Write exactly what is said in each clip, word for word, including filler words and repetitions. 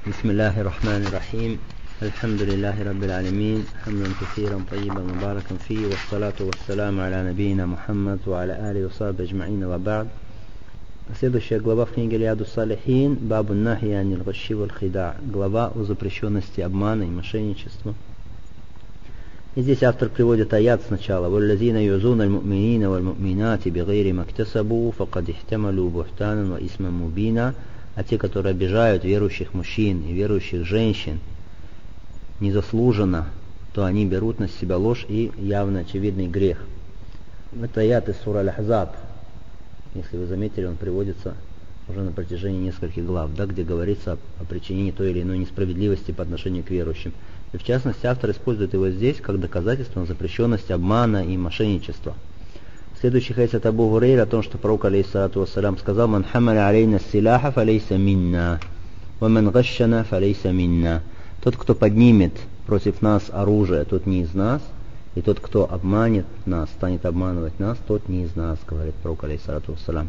بسم الله الرحمن الرحيم الحمد لله رب العالمين حمدا كثيرا طيبا مباركا فيه والصلاة والسلام على نبينا Мухаммад وعلى آله وصحبه أجمعين وبعد. Следующая глава в книге Рияду Салихин Бабу Нахи аниль гашши валь хида, глава о запрещенности обмана и мошенничества. И здесь автор приводит аят сначала: «Валлазина юзуна аль-му'минина валь-му'минати бигайри мактасабу факад ихтамалу бухтанан ва исман мубина». А те, которые обижают верующих мужчин и верующих женщин незаслуженно, то они берут на себя ложь и явно очевидный грех. Это аят из сура Аль-Ахзаб. Если вы заметили, он приводится уже на протяжении нескольких глав, да, где говорится о, о причинении той или иной несправедливости по отношению к верующим. И в частности, автор использует его здесь как доказательство на запрещенность обмана и мошенничества. Следующий хадис от Абу Гурейра о том, что пророк алейхиссалату вассалям сказал: «Ман хамаля алейна силяха фалейса минна, ва ман гашшана фалейса минна». Тот, кто поднимет против нас оружие, тот не из нас, и тот, кто обманет нас, станет обманывать нас, тот не из нас, говорит пророк алейхиссалату вассалям.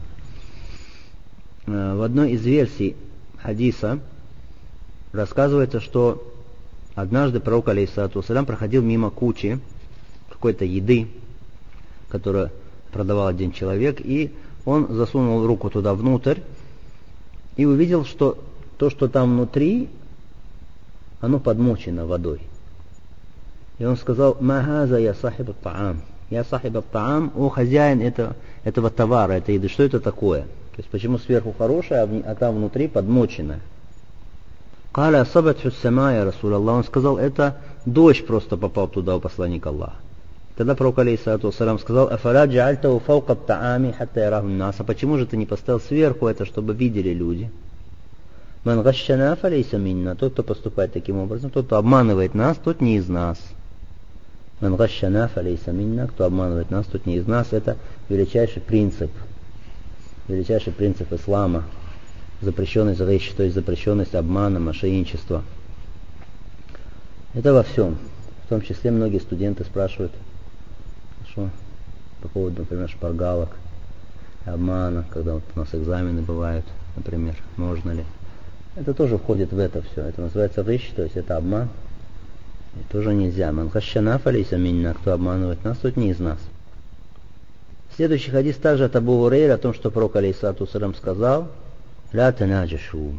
В одной из версий хадиса рассказывается, что однажды пророк алейхиссалату вассалям проходил мимо кучи какой-то еды, которую продавал один человек, и он засунул руку туда внутрь и увидел, что то, что там внутри, оно подмочено водой. И он сказал: «Ма хаза я сахиб ат-таам». Я сахиб ат-таам, о хозяин этого, этого товара, этой еды, что это такое? То есть почему сверху хорошее, а, в, а там внутри подмочено? Каля асабатху ас-сама я Расулаллах. Он сказал: это дождь просто попал туда, у посланника Аллаха. Тогда пророк алейхиссалату вассалям сказал: «Афара джаальтаху фаука ат-таами хатта яраху ан-нас». А почему же ты не поставил сверху это, чтобы видели люди? Ман гашшана фалейса минна. Тот, кто поступает таким образом, тот, кто обманывает нас, тот не из нас. Ман гашшана фалейса минна. Кто обманывает нас, тот не из нас. Это величайший принцип, величайший принцип ислама. Запрещенность речи, то есть запрещенность обмана, мошенничества. Это во всем. В том числе многие студенты спрашивают, что по поводу, например, шпаргалок, обмана, когда вот у нас экзамены бывают, например, можно ли. Это тоже входит в это все. Это называется речь, то есть это обман. И тоже нельзя. Ман хашшана фалейса минна. Кто обманывает нас, тот не из нас. Следующий хадис также от Абу Гурейра о том, что пророк алейхиссалату вассалям сказал: «Ля танаджишу».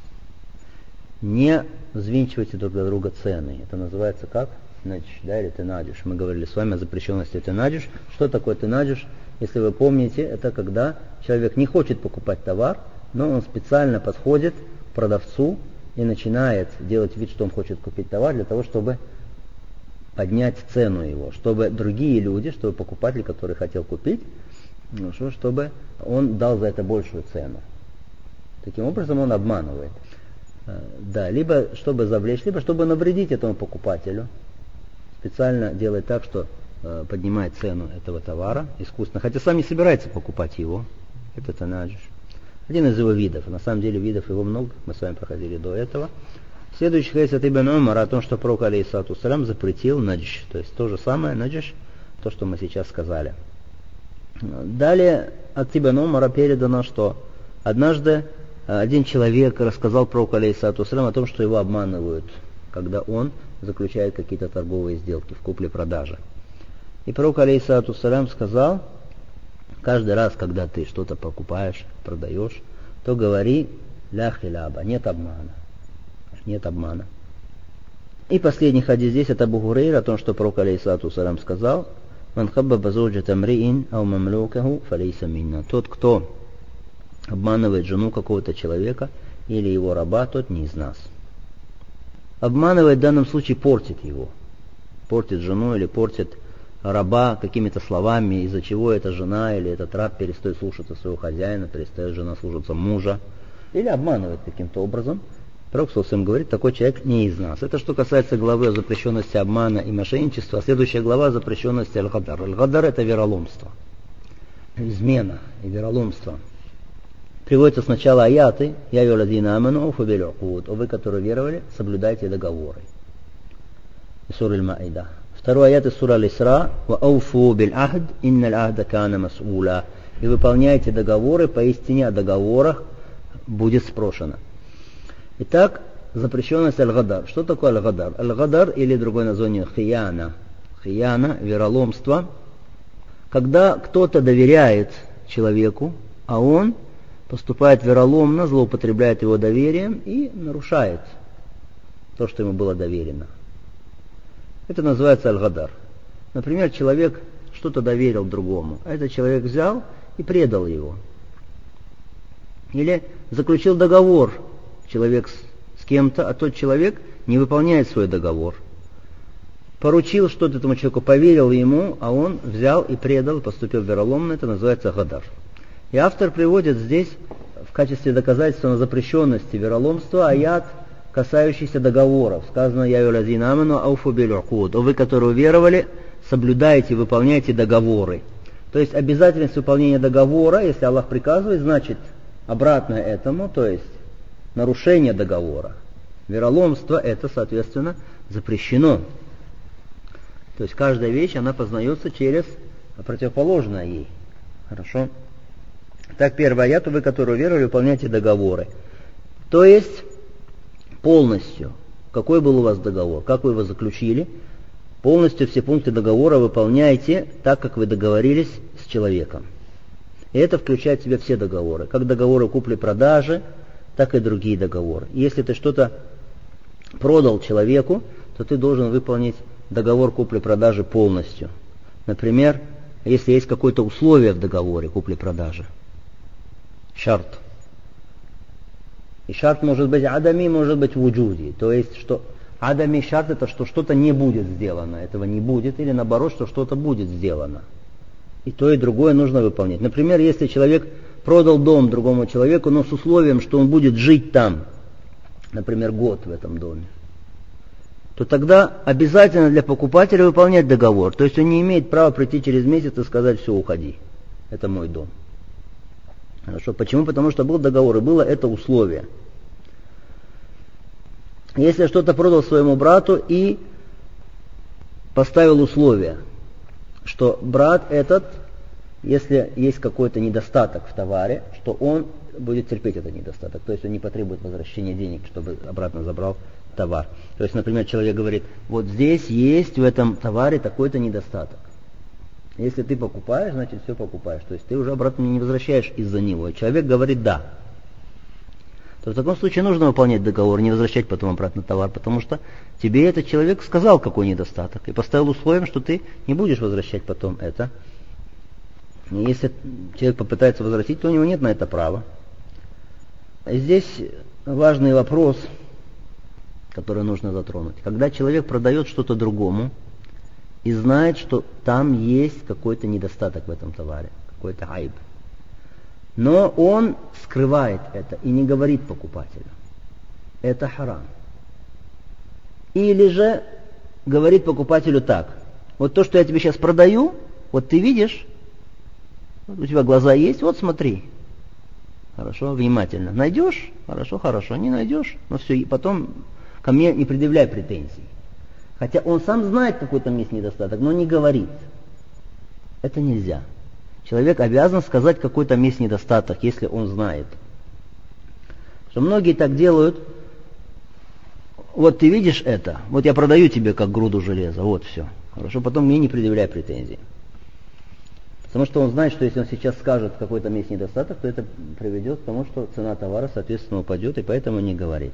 Не взвинчивайте друг для друга цены. Это называется как? Наджиш, да, или тенадиш. Мы говорили с вами о запрещенности тенадиш. Что такое тенадиш? Если вы помните, это когда человек не хочет покупать товар, но он специально подходит к продавцу и начинает делать вид, что он хочет купить товар, для того, чтобы поднять цену его, чтобы другие люди, чтобы покупатель, который хотел купить, ну, что, чтобы он дал за это большую цену. Таким образом он обманывает. Да, либо чтобы завлечь, либо чтобы навредить этому покупателю. Специально делает так, что э, поднимает цену этого товара искусственно, хотя сам не собирается покупать его. Это танаджиш. Один из его видов. На самом деле видов его много, мы с вами проходили до этого. Следующий хадис от Ибн Умара о том, что пророк алейхиссалату вассалям запретил наджиш. То есть то же самое наджиш, то, что мы сейчас сказали. Далее от Ибн Умара передано, что однажды один человек рассказал пророку алейхиссалату вассалям о том, что его обманывают, когда он заключает какие-то торговые сделки в купле-продаже. И пророк алейхиссалату вассалям сказал: каждый раз, когда ты что-то покупаешь, продаешь, то говори ля хиляба, нет обмана. Нет обмана. И последний хадис здесь от Абу Гурейра о том, что пророк алейхиссалату вассалям сказал: «Ман хаббаба зуджата мриин ау мамлукаху фалейса минна». Тот, кто обманывает жену какого-то человека или его раба, тот не из нас. Обманывает в данном случае портит его. Портит жену или портит раба какими-то словами, из-за чего эта жена или этот раб перестает слушаться своего хозяина, перестает жена слушаться мужа. Или обманывает каким-то образом. Пророк саллаллаху алейхи ва саллям говорит: такой человек не из нас. Это что касается главы о запрещенности обмана и мошенничества. Следующая глава о запрещенности аль-гадар. Аль-гадар — это вероломство. Измена и вероломство. Приводятся сначала аяты: «Я юладина аману уфу биль укуд». О вы, которые веровали, соблюдайте договоры. Сура Аль-Маида. Второй аят из сура Аль-Исра: «Ва ауфу биль ахд, инналь ахда кана мас'ула». И выполняйте договоры, поистине о договорах будет спрошено. Итак, запрещенность аль-гадар. Что такое аль-гадар? Аль-гадар или другое название хияна. Хияна, вероломство. Когда кто-то доверяет человеку, а он поступает вероломно, злоупотребляет его доверием и нарушает то, что ему было доверено. Это называется аль-гадар. Например, человек что-то доверил другому, а этот человек взял и предал его. Или заключил договор человек с, с кем-то, а тот человек не выполняет свой договор. Поручил что-то этому человеку, поверил ему, а он взял и предал, поступил вероломно, это называется гадар. И автор приводит здесь в качестве доказательства на запрещенности вероломства аят, касающийся договоров. Сказано: «Я юлазина аману ауфу биль укуд». О вы, которые уверовали, соблюдайте, выполняйте договоры. То есть обязательность выполнения договора, если Аллах приказывает, значит обратное этому, то есть нарушение договора. Вероломство это, соответственно, запрещено. То есть каждая вещь, она познается через противоположное ей. Хорошо? Так, первый аят: вы, которые уверовали, выполняйте договоры. То есть полностью, какой был у вас договор, как вы его заключили, полностью все пункты договора выполняйте так, как вы договорились с человеком. И это включает в себя все договоры, как договоры купли-продажи, так и другие договоры. Если ты что-то продал человеку, то ты должен выполнить договор купли-продажи полностью. Например, если есть какое-то условие в договоре купли-продажи, шарт. И шарт может быть адами, может быть вуджуди. То есть, что адами шарт это, что что-то не будет сделано, этого не будет, или наоборот, что что-то будет сделано. И то, и другое нужно выполнять. Например, если человек продал дом другому человеку, но с условием, что он будет жить там, например, год в этом доме, то тогда обязательно для покупателя выполнять договор. То есть он не имеет права прийти через месяц и сказать: все, уходи, это мой дом. Хорошо. Почему? Потому что был договор и было это условие. Если что-то продал своему брату и поставил условие, что брат этот, если есть какой-то недостаток в товаре, что он будет терпеть этот недостаток. То есть он не потребует возвращения денег, чтобы обратно забрал товар. То есть, например, человек говорит: вот здесь есть в этом товаре такой-то недостаток. Если ты покупаешь, значит все покупаешь. То есть ты уже обратно не возвращаешь из-за него. И человек говорит «да». То в таком случае нужно выполнять договор, не возвращать потом обратно товар, потому что тебе этот человек сказал, какой недостаток, и поставил условием, что ты не будешь возвращать потом это. И если человек попытается возвратить, то у него нет на это права. И здесь важный вопрос, который нужно затронуть. Когда человек продает что-то другому и знает, что там есть какой-то недостаток в этом товаре, какой-то айб, но он скрывает это и не говорит покупателю, это харам. Или же говорит покупателю так: вот то, что я тебе сейчас продаю, вот ты видишь, вот у тебя глаза есть, вот смотри. Хорошо, внимательно. Найдешь? Хорошо, хорошо. Не найдешь? Но все, и потом ко мне не предъявляй претензий. Хотя он сам знает, какой там есть недостаток, но не говорит. Это нельзя. Человек обязан сказать, какой там есть недостаток, если он знает. Что многие так делают: вот ты видишь это, вот я продаю тебе как груду железа, вот все. Хорошо, потом мне не предъявляй претензий. Потому что он знает, что если он сейчас скажет, какой там есть недостаток, то это приведет к тому, что цена товара, соответственно, упадет, и поэтому не говорит.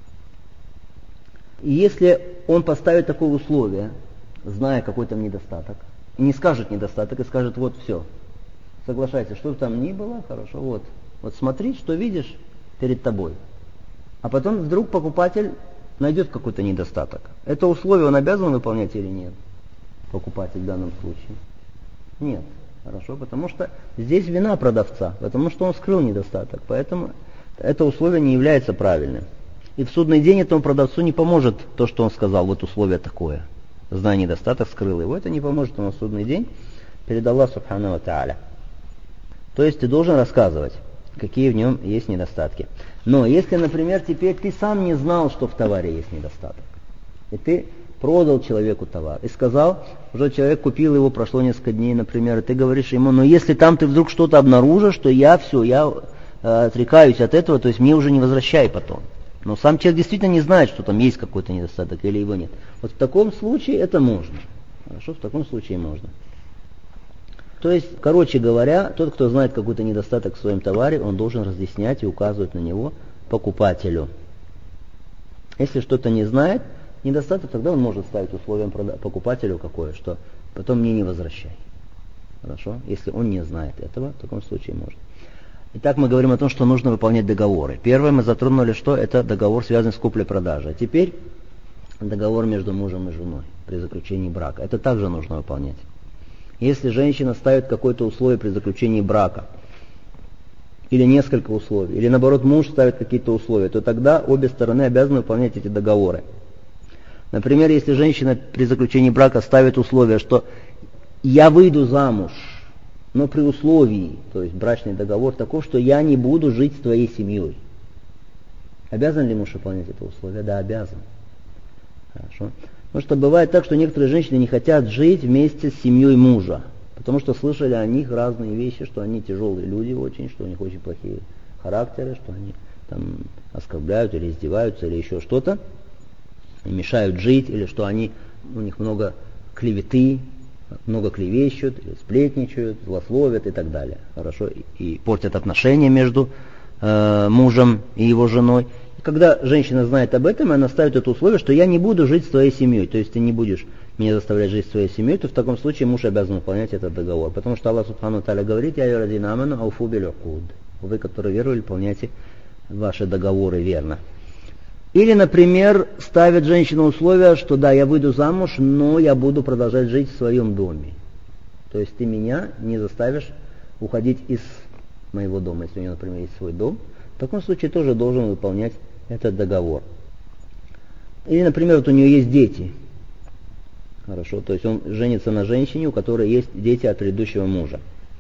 И если он поставит такое условие, зная, какой там недостаток, и не скажет недостаток, и скажет: вот все, соглашайся, что там ни было, хорошо, вот, вот смотри, что видишь перед тобой. А потом вдруг покупатель найдет какой-то недостаток. Это условие он обязан выполнять или нет? Покупатель в данном случае? Нет. Хорошо, потому что здесь вина продавца, потому что он скрыл недостаток, поэтому это условие не является правильным. И в судный день этому продавцу не поможет то, что он сказал: вот условие такое. Зная недостаток, скрыл его. Это не поможет ему в судный день перед Аллахом субхану ва тааля. То есть ты должен рассказывать, какие в нем есть недостатки. Но если, например, теперь ты сам не знал, что в товаре есть недостаток, и ты продал человеку товар и сказал, уже человек купил его, прошло несколько дней, например, и ты говоришь ему: но если там ты вдруг что-то обнаружишь, то я все, я э, отрекаюсь от этого, то есть мне уже не возвращай потом. Но сам человек действительно не знает, что там есть какой-то недостаток или его нет. Вот в таком случае это можно. Хорошо, в таком случае можно. То есть, короче говоря, тот, кто знает какой-то недостаток в своем товаре, он должен разъяснять и указывать на него покупателю. Если что-то не знает, недостаток, тогда он может ставить условием покупателю какое, что потом мне не возвращай. Хорошо? Если он не знает этого, в таком случае может. Итак, мы говорим о том, что нужно выполнять договоры. Первое мы затронули, что это договор, связанный с куплей-продажей. А теперь договор между мужем и женой при заключении брака. Это также нужно выполнять. Если женщина ставит какое-то условие при заключении брака, или несколько условий, или наоборот муж ставит какие-то условия, то тогда обе стороны обязаны выполнять эти договоры. Например, если женщина при заключении брака ставит условие, что я выйду замуж, но при условии, то есть брачный договор таков, что я не буду жить с твоей семьей. Обязан ли муж выполнять это условие? Да, обязан. Хорошо. Потому что бывает так, что некоторые женщины не хотят жить вместе с семьей мужа, потому что слышали о них разные вещи, что они тяжелые люди очень, что у них очень плохие характеры, что они там оскорбляют или издеваются, или еще что-то, и мешают жить, или что они, у них много клеветы, много клевещут, сплетничают, злословят и так далее. Хорошо, и, и портят отношения между э, мужем и его женой. И когда женщина знает об этом, она ставит это условие, что я не буду жить с твоей семьей, то есть ты не будешь меня заставлять жить с твоей семьей, то в таком случае муж обязан выполнять этот договор. Потому что Аллах Субхану Тааля говорит: «Я юрадина аману ауфу биль укуд». Вы, которые веровали, выполняйте ваши договоры верно. Или, например, ставит женщина условие, что да, я выйду замуж, но я буду продолжать жить в своем доме. То есть ты меня не заставишь уходить из моего дома, если у нее, например, есть свой дом. В таком случае тоже должен выполнять этот договор. Или, например, вот у нее есть дети. Хорошо, то есть он женится на женщине, у которой есть дети от предыдущего мужа.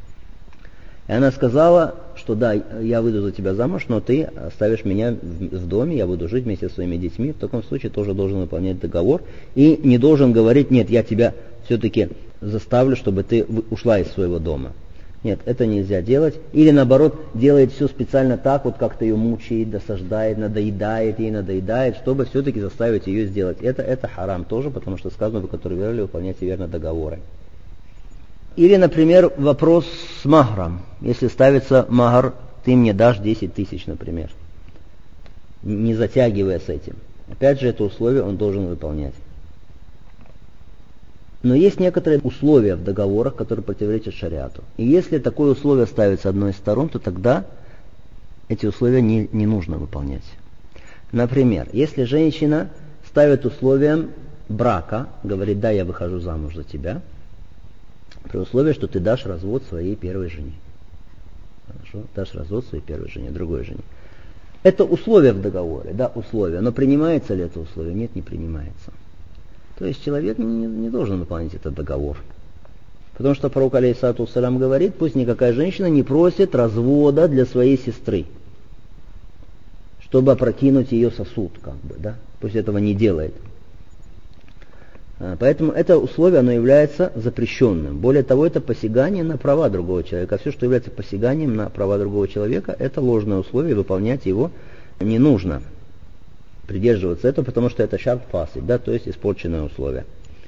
И она сказала, что да, я выйду за тебя замуж, но ты оставишь меня в, в доме, я буду жить вместе со своими детьми. В таком случае тоже должен выполнять договор. И не должен говорить: нет, я тебя все-таки заставлю, чтобы ты ушла из своего дома. Нет, это нельзя делать. Или наоборот, делает все специально так, вот как-то ее мучает, досаждает, надоедает, ей надоедает, чтобы все-таки заставить ее сделать. Это, это харам тоже, потому что сказано: вы, которые верили, выполняйте верно договоры. Или, например, вопрос с махром. Если ставится махр, ты мне дашь десять тысяч, например, не затягивая с этим. Опять же, это условие он должен выполнять. Но есть некоторые условия в договорах, которые противоречат шариату. И если такое условие ставится одной из сторон, то тогда эти условия не, не нужно выполнять. Например, если женщина ставит условием брака, говорит: да, я выхожу замуж за тебя, при условии, что ты дашь развод своей первой жене. Хорошо? Дашь развод своей первой жене, другой жене. Это условие в договоре, да, условие. Но принимается ли это условие? Нет, не принимается. То есть человек не, не должен выполнять этот договор. Потому что пророк алейхиссалату вассалям говорит: пусть никакая женщина не просит развода для своей сестры, чтобы опрокинуть ее сосуд, как бы, да. Пусть этого не делает. Поэтому это условие, оно является запрещенным. Более того, это посягание на права другого человека. А все, что является посяганием на права другого человека, это ложное условие, выполнять его не нужно. Придерживаться этого, потому что это шарт фасид, да, то есть испорченное условие.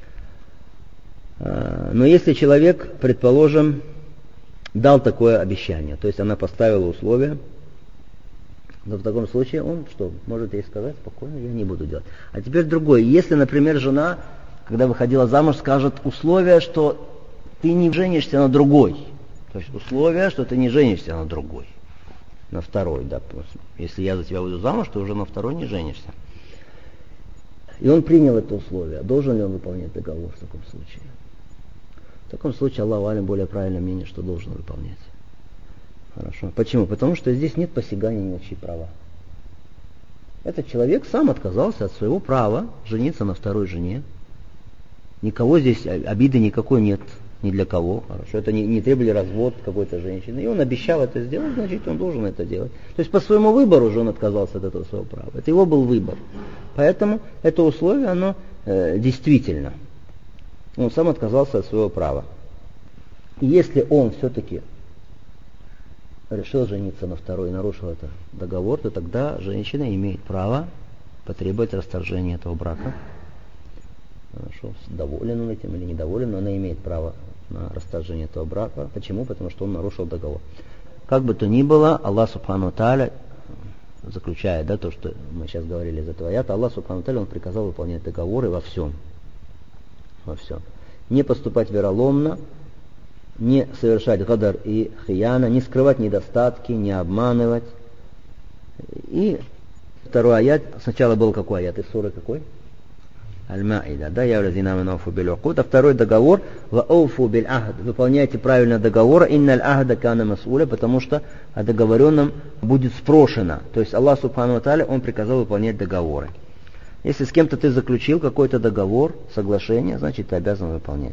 Но если человек, предположим, дал такое обещание, то есть она поставила условие, то в таком случае он что, может ей сказать: спокойно, я не буду делать. А теперь другое. Если, например, жена, когда выходила замуж, скажет условие, что ты не женишься на другой. То есть условие, что ты не женишься на другой. На второй, да. Если я за тебя выйду замуж, ты уже на второй не женишься. И он принял это условие. Должен ли он выполнять договор в таком случае? В таком случае Аллаху алям более правильное мнение, что должен выполнять. Хорошо. Почему? Потому что здесь нет посягания ни на чьи права. Этот человек сам отказался от своего права жениться на второй жене. Никого здесь обиды никакой нет, ни для кого. Хорошо. Это не, не требовали развод какой-то женщины. И он обещал это сделать, значит, он должен это делать. То есть по своему выбору же он отказался от этого своего права. Это его был выбор. Поэтому это условие, оно э, действительно. Он сам отказался от своего права. И если он все-таки решил жениться на второй, нарушил этот договор, то тогда женщина имеет право потребовать расторжения этого брака. Хорошо, доволен он этим или недоволен, но она имеет право на расторжение этого брака. Почему? Потому что он нарушил договор. Как бы то ни было, Аллах Субхану Тааля заключает, да, то, что мы сейчас говорили из этого аята, Аллах Субхану Тааля, он приказал выполнять договоры во всем. Во всем. Не поступать вероломно, не совершать гадар и хияна, не скрывать недостатки, не обманывать. И второй аят, сначала был какой аят из суры какой? Аль-Маида, да, я владина минауфу биль-укуд, а второй договор, вауфу биль-ахд, выполняйте правильно договор, инналь ахда кана мас'уля, потому что о договоренном будет спрошено. То есть Аллах Субхану ва Тааля, он приказал выполнять договоры. Если с кем-то ты заключил какой-то договор, соглашение, значит ты обязан выполнять.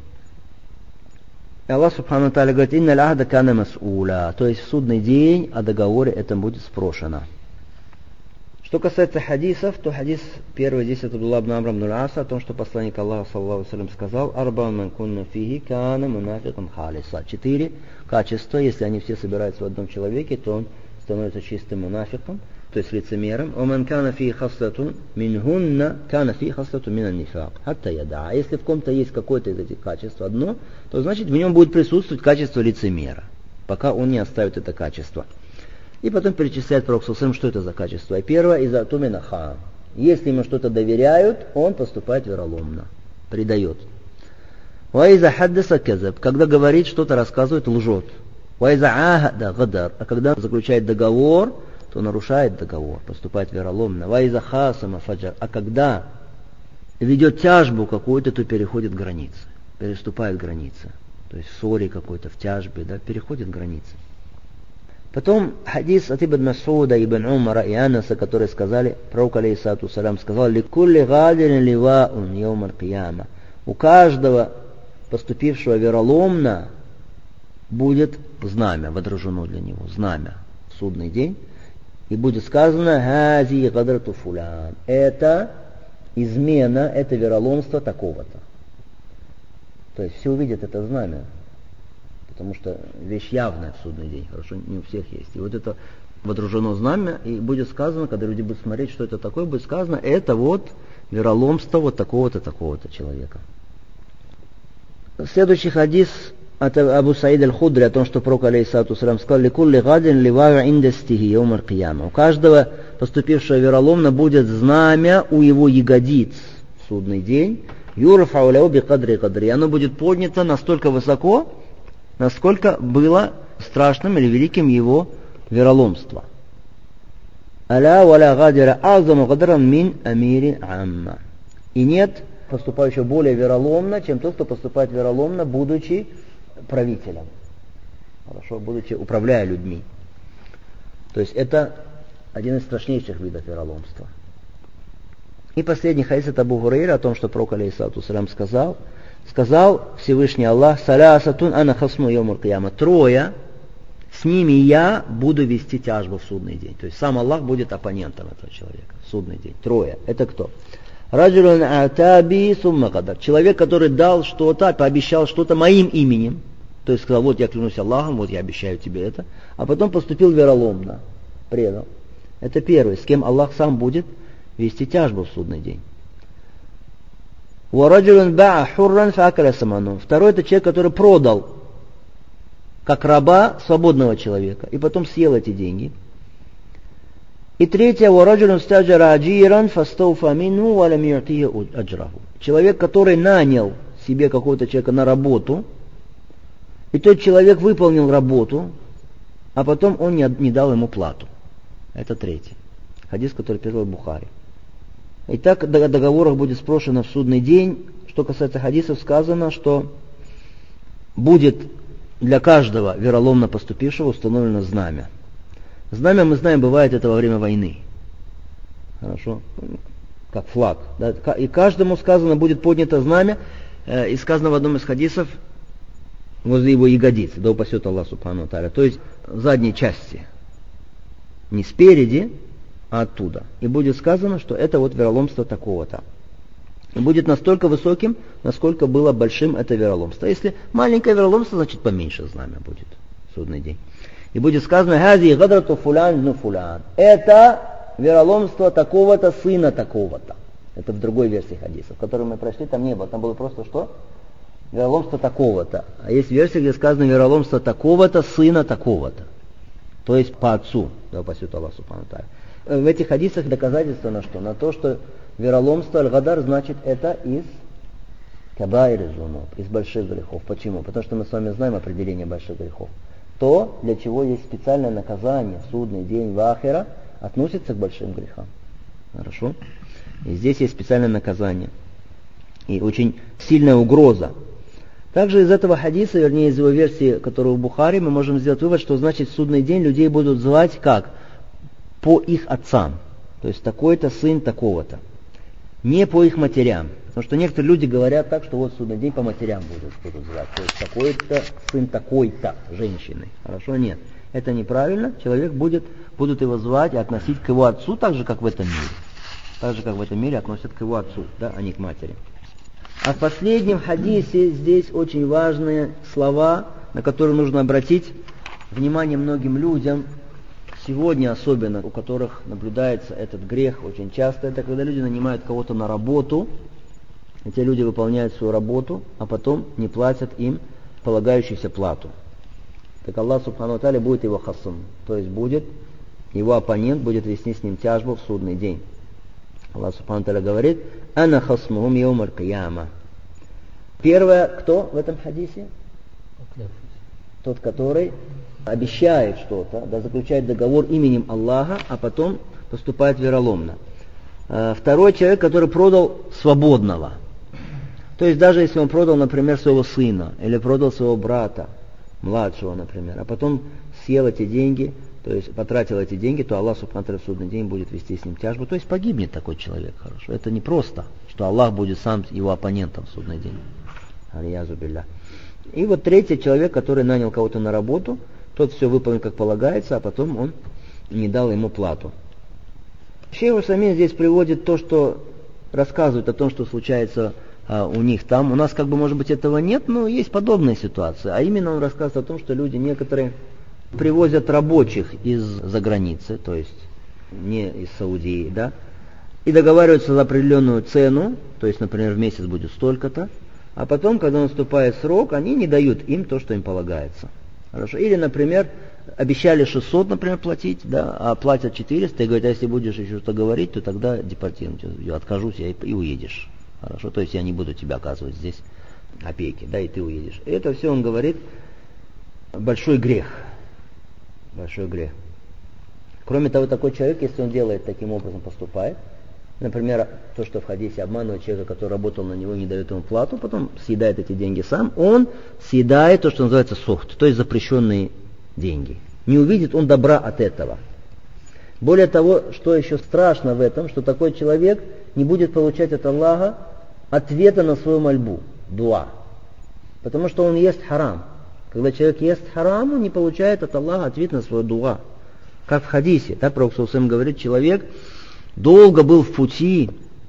И Аллах Субхану ва Тааля говорит, инналь ахда кана мас'уля, то есть в судный день о договоре это будет спрошено. Что касается хадисов, то хадис первый здесь от Абдулла ибн Амра ибн аль-Аса о том, что посланник Аллаха саллаллаху алейхи ва саллям сказал: «Арбаун ман кунна фихи кана мунафикан халиса». Четыре качества, если они все собираются в одном человеке, то он становится чистым мунафиком, то есть лицемером. «Оман кана фихи хаслатун минхунна кана фихи хаслатун минан нифак». Хатта яда. А если в ком-то есть какое-то из этих качеств одно, то значит в нем будет присутствовать качество лицемера, пока он не оставит это качество. И потом перечисляет пророк саллаллаху алейхи ва саллям, что это за качество. И первое, иза тумина хан. Если ему что-то доверяют, он поступает вероломно, предает. Ва иза хаддаса казаб. Когда говорит, что-то рассказывает, лжет. Ва иза ахада гадар. А когда заключает договор, то нарушает договор, поступает вероломно. Ва иза хасама фаджар. А когда ведет тяжбу какую-то, то переходит границы, переступает границы. То есть в ссоре какой-то, в тяжбе, да, переходит границы. Потом хадис от Ибн Масуда, Ибн Умара и Анаса, которые сказали, пророк алейхиссалату вассалям сказал: «Ликулли гадирин ливаун яум аль-кияма». У каждого поступившего вероломно будет знамя, водружено для него, знамя в судный день. И будет сказано: «Хази гадрату фулян». Это измена, это вероломство такого-то. То есть все увидят это знамя. Потому что вещь явная в судный день, хорошо, не у всех есть. И вот это водружено знамя, и будет сказано, когда люди будут смотреть, что это такое, будет сказано, это вот вероломство вот такого-то, такого-то человека. Следующий хадис от Абу Саид аль-Худри о том, что пророк алейхиссалату вассалям сказал: «Ликулли гадин ливаю индастихи яум аль-кияма». У каждого поступившего вероломно будет знамя у его ягодиц в судный день. Юрфау ляу би кадри кадри. Оно будет поднято настолько высоко, насколько было страшным или великим его вероломство. Аля валя гадира азаму гадран мин амири амма. И нет поступающего более вероломно, чем тот, кто поступает вероломно, будучи правителем. Хорошо, будучи управляя людьми. То есть это один из страшнейших видов вероломства. И последний хадис от Абу Хурайра о том, что пророк алейхиссалату вассалям сказал, сказал Всевышний Аллах: «Салясатун ана хасму йомул кияма». Трое, с ними я буду вести тяжбу в судный день. То есть сам Аллах будет оппонентом этого человека в судный день. Трое. Это кто? Раджулун атаби сумма кадар. Человек, который дал что-то, пообещал что-то моим именем. То есть сказал: вот я клянусь Аллахом, вот я обещаю тебе это. А потом поступил вероломно, предал. Это первый, с кем Аллах сам будет вести тяжбу в судный день. Второй это человек, который продал как раба свободного человека и потом съел эти деньги. И третье, человек, который нанял себе какого-то человека на работу, и тот человек выполнил работу, а потом он не, не дал ему плату. Это третий. Хадис, который перевел Бухари. Итак, о договорах будет спрошено в судный день. Что касается хадисов, сказано, что будет для каждого вероломно поступившего установлено знамя. Знамя, мы знаем, бывает это во время войны. Хорошо? Как флаг. Да? И каждому сказано, будет поднято знамя. И сказано в одном из хадисов, возле его ягодицы, да упасет Аллах субхану ва тааля. То есть в задней части. Не спереди, а оттуда. И будет сказано, что это вот вероломство такого-то. И будет настолько высоким, насколько было большим это вероломство. Если маленькое вероломство, значит поменьше знамя будет в судный день. И будет сказано, «Хази гадрату фулян ну фулян». Это вероломство такого-то сына такого-то. Это в другой версии хадиса, в которой мы прошли, там не было. Там было просто что? Вероломство такого-то. А есть версия, где сказано вероломство такого-то сына такого-то. То есть по отцу. Да упаси Аллах субхану ва тааля. В этих хадисах доказательство на что? На то, что вероломство, аль-гадар, значит это из кабаир зунуб, из больших грехов. Почему? Потому что мы с вами знаем определение больших грехов. То, для чего есть специальное наказание, судный день в ахира, относится к большим грехам. Хорошо? И здесь есть специальное наказание. И очень сильная угроза. Также из этого хадиса, вернее из его версии, которую в Бухари, мы можем сделать вывод, что значит в судный день людей будут звать как? По их отцам. То есть такой-то сын такого-то. Не по их матерям. Потому что некоторые люди говорят так, что вот в судный день по матерям будут, будут звать. То есть такой-то сын такой-то женщины. Хорошо? Нет. Это неправильно. Человек будет, будут его звать и относить к его отцу так же, как в этом мире. Так же, как в этом мире относят к его отцу, да, а не к матери. А в последнем хадисе здесь очень важные слова, на которые нужно обратить внимание многим людям, сегодня особенно, у которых наблюдается этот грех очень часто. Это когда люди нанимают кого-то на работу, эти люди выполняют свою работу, а потом не платят им полагающуюся плату. Так Аллах субхану ва тааля будет его хасм, то есть будет, его оппонент будет вести с ним тяжбу в судный день. Аллах субхану ва тааля говорит, «Ана хасмухум яум аль-кияма». Первое, кто в этом хадисе? Тот, который обещает что-то, да, заключает договор именем Аллаха, а потом поступает вероломно. Второй человек, который продал свободного. То есть даже если он продал, например, своего сына, или продал своего брата, младшего, например, а потом съел эти деньги, то есть потратил эти деньги, то Аллах субхану ва тааля в судный день будет вести с ним тяжбу. То есть погибнет такой человек, хорошо. Это не просто, что Аллах будет сам его оппонентом в судный день. Аль-язу билля. И вот третий человек, который нанял кого-то на работу, тот все выполнил как полагается, а потом он не дал ему плату. Шейх Усаймин здесь приводит то, что рассказывает о том, что случается а, у них там. У нас как бы может быть этого нет, но есть подобная ситуация. А именно он рассказывает о том, что люди некоторые привозят рабочих из-за границы, то есть не из Саудии, да, и договариваются за определенную цену, то есть, например, в месяц будет столько-то, а потом, когда наступает срок, они не дают им то, что им полагается. Хорошо. Или, например, обещали шестьсот, например, платить, да, а платят четыреста, и говорят, а если будешь еще что-то говорить, то тогда депортируем, я откажусь я и, и уедешь. Хорошо, то есть я не буду тебе оказывать здесь опеки, да, и ты уедешь. И это все, он говорит, большой грех. Большой грех. Кроме того, такой человек, если он делает таким образом, поступает, например, то, что в хадисе обманывает человека, который работал на него, не дает ему плату, потом съедает эти деньги сам, он съедает то, что называется сухт, то есть запрещенные деньги. Не увидит он добра от этого. Более того, что еще страшно в этом, что такой человек не будет получать от Аллаха ответа на свою мольбу, дуа. Потому что он ест харам. Когда человек ест харам, он не получает от Аллаха ответ на свою дуа. Как в хадисе, так Пророк саллаллаху алейхи ва саллям говорит, человек долго был в пути,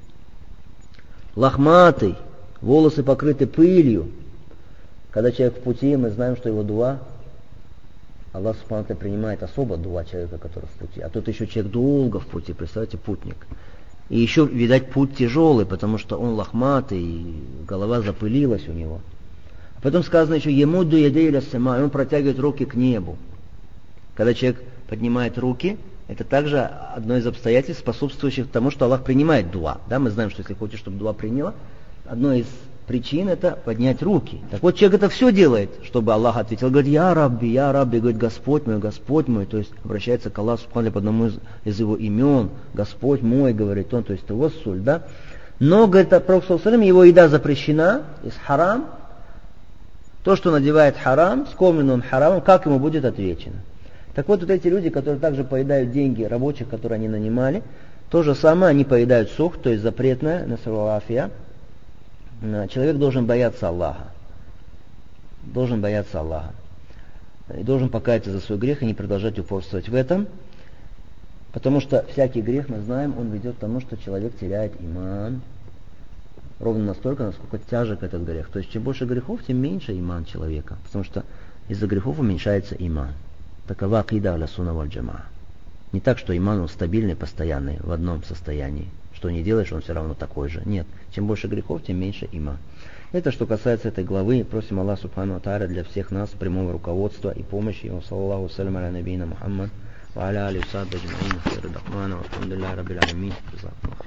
лохматый, волосы покрыты пылью. Когда человек в пути, мы знаем, что его дуа, Аллах субхану ва тааля принимает особо дуа человека, который в пути. А тут еще человек долго в пути, представьте, путник. И еще, видать, путь тяжелый, потому что он лохматый, и голова запылилась у него. А потом сказано еще, «Емудду ядей ля сама», и он протягивает руки к небу. Когда человек поднимает руки, это также одно из обстоятельств, способствующих тому, что Аллах принимает дуа. Да, мы знаем, что если хочешь, чтобы дуа приняла, одной из причин это поднять руки. Так вот, человек это все делает, чтобы Аллах ответил. Говорит, «Я Рабби, я Рабби», говорит, «Господь мой, Господь мой», то есть обращается к Аллаху субхану по одному из, из его имен, «Господь мой», говорит он, то есть тавассуль, да. Но, говорит, Пророк саллаллаху алейхи ва саллям, его еда запрещена, из харам. То, что надевает харам, скормлен он харамом, как ему будет отвечено. Так вот, вот эти люди, которые также поедают деньги рабочих, которые они нанимали, то же самое, они поедают сух, то есть запретное, насаллафия. Человек должен бояться Аллаха. Должен бояться Аллаха. И должен покаяться за свой грех и не продолжать упорствовать в этом. Потому что всякий грех, мы знаем, он ведет к тому, что человек теряет иман. Ровно настолько, насколько тяжек этот грех. То есть, чем больше грехов, тем меньше иман человека. Потому что из-за грехов уменьшается иман. Такова акида аля сунна валь джамаа. Не так, что иман он стабильный, постоянный, в одном состоянии. Что не делаешь, он все равно такой же. Нет. Чем больше грехов, тем меньше иман. Это что касается этой главы. Просим Аллах Субхану ва Тааля для всех нас прямого руководства и помощи. Ва саллаллаху салям аля набийна Мухаммад ва аля али ва сахби аджмаин. Алхамдулиллахи раббил алямин.